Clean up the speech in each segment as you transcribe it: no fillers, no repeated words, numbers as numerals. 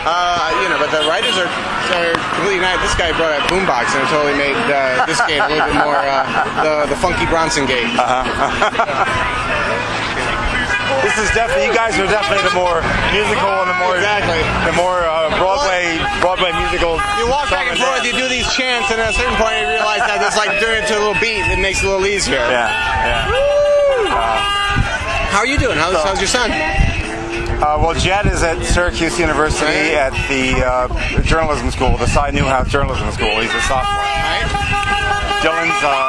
But the writers are completely united. This guy brought a boombox and it totally made this game a little bit more the funky Bronson game. This is definitely, you guys are definitely the more musical and the more Broadway musical. You walk back and forth, you do these chants, and at a certain point you realize that it's like doing it to a little beat. It makes it a little easier. How are you doing? How's your son? Well, Jed is at Syracuse University at the journalism school, the Cy Newhouse Journalism School. He's a sophomore. Right. Dylan's a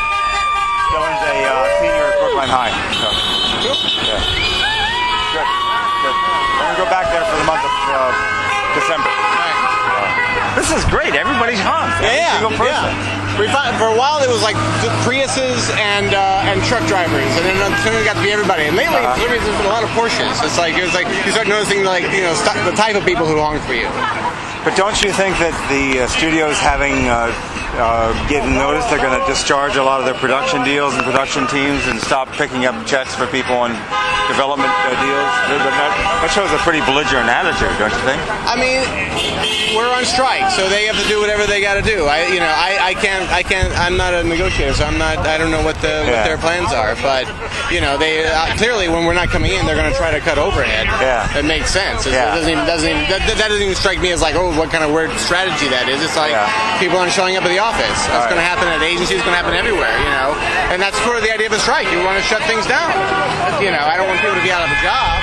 senior at Brookline High. So. Cool. Yeah. Good. I'm going to go back there for the month of December. Right. This is great. Everybody's pumped. Every single person. Yeah. For a while it was like Priuses and truck drivers, and then soon it got to be everybody. And lately, for some reason, there's been a lot of Porsches. It was like you start noticing the type of people who long for you. But don't you think that the studios having getting noticed, they're going to discharge a lot of their production deals and production teams and stop picking up checks for people on development deals? That shows a pretty belligerent attitude, don't you think? I mean, we're on strike, so they have to do whatever they got to do. I can't. I'm not a negotiator, so I don't know what their plans are. But they clearly, when we're not coming in, they're going to try to cut overhead. Yeah, it makes sense. That doesn't even strike me as like, oh, what kind of weird strategy that is. It's like people aren't showing up at the office. That's going to happen at agencies. It's going to happen everywhere. And that's sort of the idea of a strike. You want to shut things down. I don't want people to be out of a job.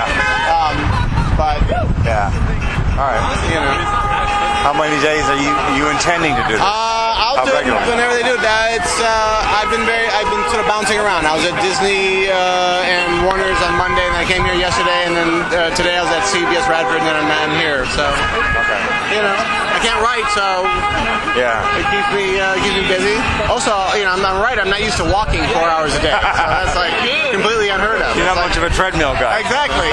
All right. How many days are you intending to do this? I'll do it whenever they do it. I've been sort of bouncing around. I was at Disney and Warner's on Monday, and I came here yesterday, and then today I was at CBS Radford, and then I'm here. So, I can't write, so it keeps me busy. Also, I'm not right. I'm not used to walking 4 hours a day, so that's like completely unheard of. You're not much of a treadmill guy. Exactly.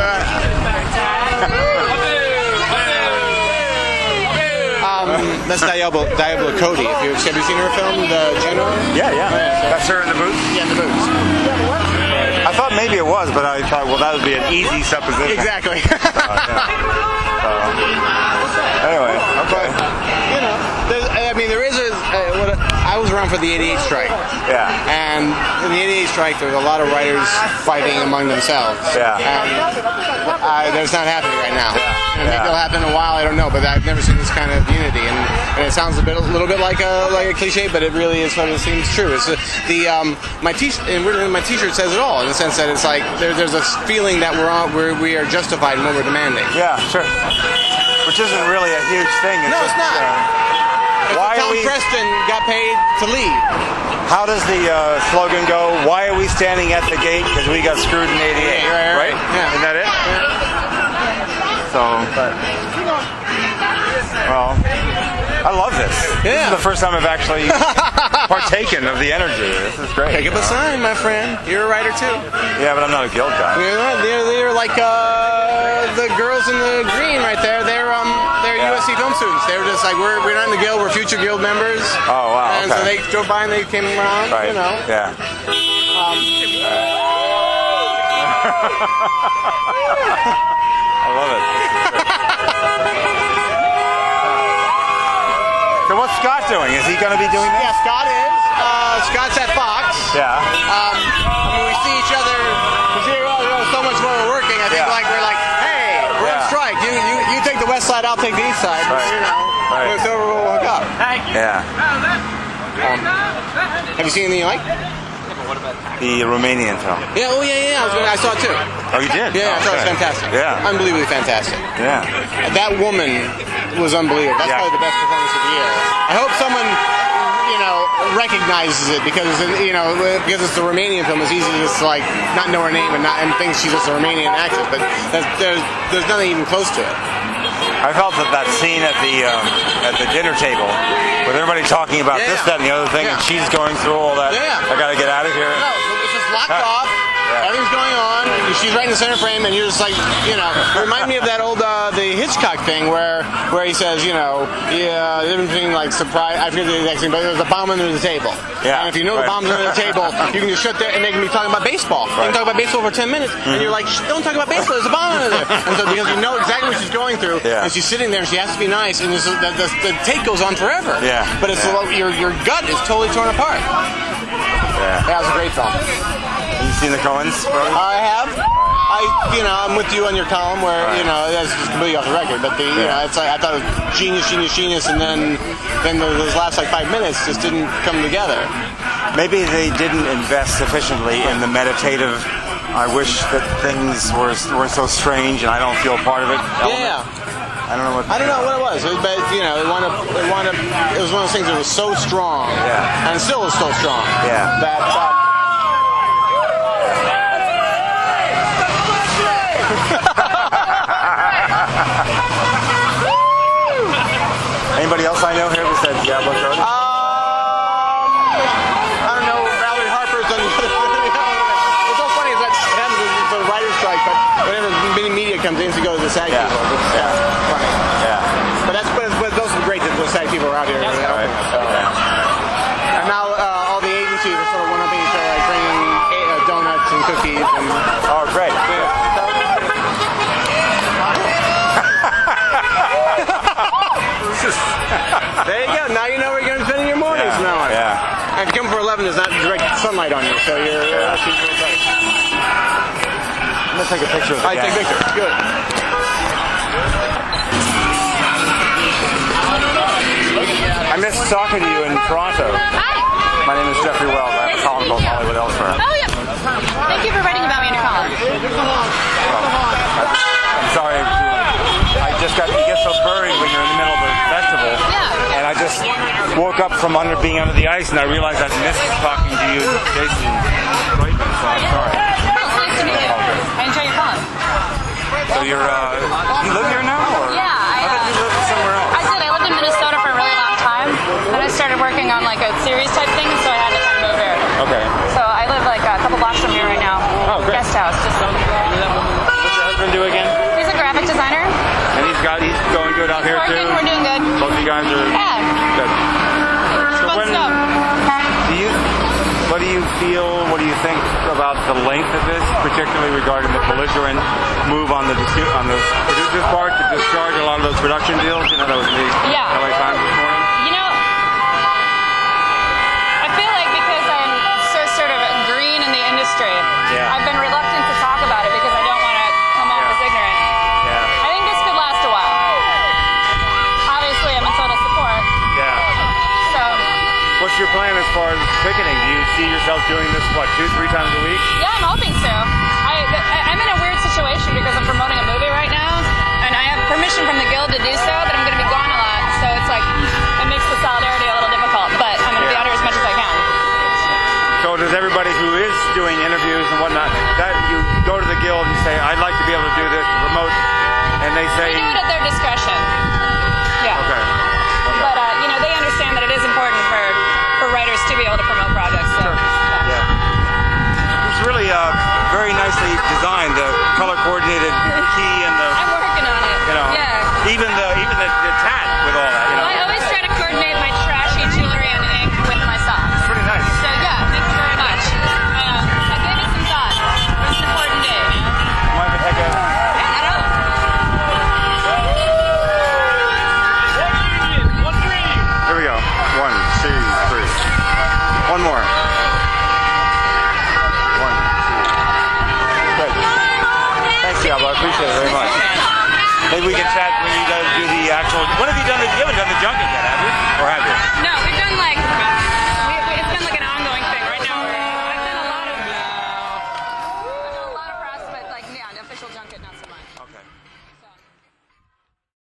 That's Diablo Cody. Have you seen her film, the Juno? Yeah. That's her in the booth? Yeah, in the booth. I thought maybe it was, but I thought, well, that would be an easy supposition. Exactly. Anyway, okay. There is I was around for the 88 strike. Yeah. And in the 88 strike, there was a lot of writers fighting among themselves. Yeah. And that's not happening right now. Yeah. Maybe it'll happen in a while. I don't know, but I've never seen this kind of unity. And it sounds a little bit like a cliche, but it really is what it seems true. It's my T-shirt says it all in the sense that it's like there's a feeling that we are justified in what we're demanding. Yeah, sure. Which isn't really a huge thing. No, it's not. Tom Preston got paid to leave. How does the slogan go? Why are we standing at the gate? Because we got screwed in '88, right? Yeah. Isn't that it? Yeah. So, well, I love this. This is the first time I've actually partaken of the energy. This is great. Pick up a sign, my friend. You're a writer too. Yeah, but I'm not a guild guy. They're like the girls in the green right there. They're USC film students. They were just like, we're not in the guild. We're future guild members. Oh wow. And so they drove by and they came around. Right. Yeah. I love it. So what's Scott doing? Is he going to be doing this? Yeah, Scott is. Scott's at Fox. Yeah. We see each other. We see so much more we're working. I think we're like, hey, we're on strike. You take the west side, I'll take the east side. Right. When it's over, we'll hook up. Yeah. Have you seen anything you like? The Romanian film. Yeah. Oh yeah. I saw it too. Oh, you did? Yeah, I thought it was fantastic. Yeah. Unbelievably fantastic. Yeah. That woman was unbelievable. That's probably the best performance of the year. I hope someone, recognizes it because it's the Romanian film. It's easy to just like not know her name and think she's just a Romanian actress, but there's nothing even close to it. I felt that scene at the dinner table with everybody talking about this, that, and the other thing, and she's going through all that. Yeah. I got to get out of here. No, it's just locked off. Everything's going on. She's right in the center frame, and you're just like, you know, remind me of that old the Hitchcock thing where he says, you know, yeah, the difference between like surprise. I forget the exact thing, but there's a bomb under the table. Yeah. And if you know the bomb's under the table, you can just sit there and they can be talking about baseball. They can talk about baseball for 10 minutes, and you're like, don't talk about baseball. There's a bomb under there. And so because you know exactly what she's going through, and she's sitting there and she has to be nice, and the take goes on forever. Yeah. But it's your gut is totally torn apart. Yeah. That was a great film. Have you seen the Coens brothers? I have. I'm with you on your column where, you know, that's just completely off the record, but you know, it's like, I thought it was genius, and then those last like 5 minutes just didn't come together. Maybe they didn't invest sufficiently in the meditative, I wish that things weren't so strange and I don't feel part of it element. Yeah. I don't know what it was, but you know, it was one of those things that was so strong, and still is so strong. Yeah. Anybody else I know here besides Diablo Cody? I don't know. Valerie Harper's done. What's so funny is that it happens with the writer's strike, but whenever many media comes in to go to the SAG people, it's funny. Yeah. But those are great that the SAG people are out here. Right. And now all the agencies are sort of one-upping each other, like bringing donuts and cookies. Oh, great. There you go. Now you know where you're going to be spending your mornings from now on. Yeah. And if you come for 11, there's not direct sunlight on you, so you're. I'm gonna take a picture of the gang. Take a picture. Good. I missed talking to you in Toronto. Hi. My name is Jeffrey Wells. I have a column called Hollywood Elsewhere. Oh, yeah. Thank you for writing about me in your column. I'm sorry. You get so buried when you're in the middle of a festival. Yeah. And I just woke up from being under the ice, and I realized I missed talking to you, Jason Reitman, so I'm sorry. Oh, it's nice to meet you. I enjoy your column. So you live here now? Or? Yeah. I thought you lived somewhere else. I did. I lived in Minnesota for a really long time. Then I started working on like a series type thing, so I had to kind of move here. Okay. So I live like a couple blocks from here right now. Oh, great. Guest house. What's your husband do again? He's a graphic designer. And he's going good out here Working, too? we're doing good. Both of you guys are good. So Fun stuff. what do you think about the length of this, particularly regarding the belligerent move on the producer's part to discharge a lot of those production deals? You know, that was the LA Times this morning. You know, I feel like because I'm so sort of green in the industry, I've been reluctant to talk about it because I don't want to come off as ignorant. I think this could last a while. Obviously, I'm in total support. So, what's your plan as far as picketing? Do you see yourself doing this, 2-3 times a week? Yeah, I'm hoping so. I'm in a weird situation because I'm promoting a movie right now, and I have permission from the Guild to do so, but I'm going to be gone a lot, so it's like, it makes the solidarity a little difficult, but I'm going to be out here as much as I can. So does everybody who is doing interviews and whatnot, that you go to the Guild and say, I'd like to be able to do this, remote, and they say... We do it at their discretion. Yeah. Okay. But, you know, they understand that it is important for writers to be able to promote projects. So, It's really very nicely designed, the color-coordinated key and the... I'm working on it. You know, even the tat with all that. You know. Well, I always try to coordinate my trashy jewelry and ink with my socks. It's pretty nice. So, yeah, thank you very much. I gave it some thought. It was an important day. Mind if I take a... Here we go. 1, 2, 3. One more. 1, 2. Great. Thanks, Diablo. I appreciate it very much. Maybe we can chat when you do the actual... When have you done you haven't done the junket yet, have you? Or have you? No, we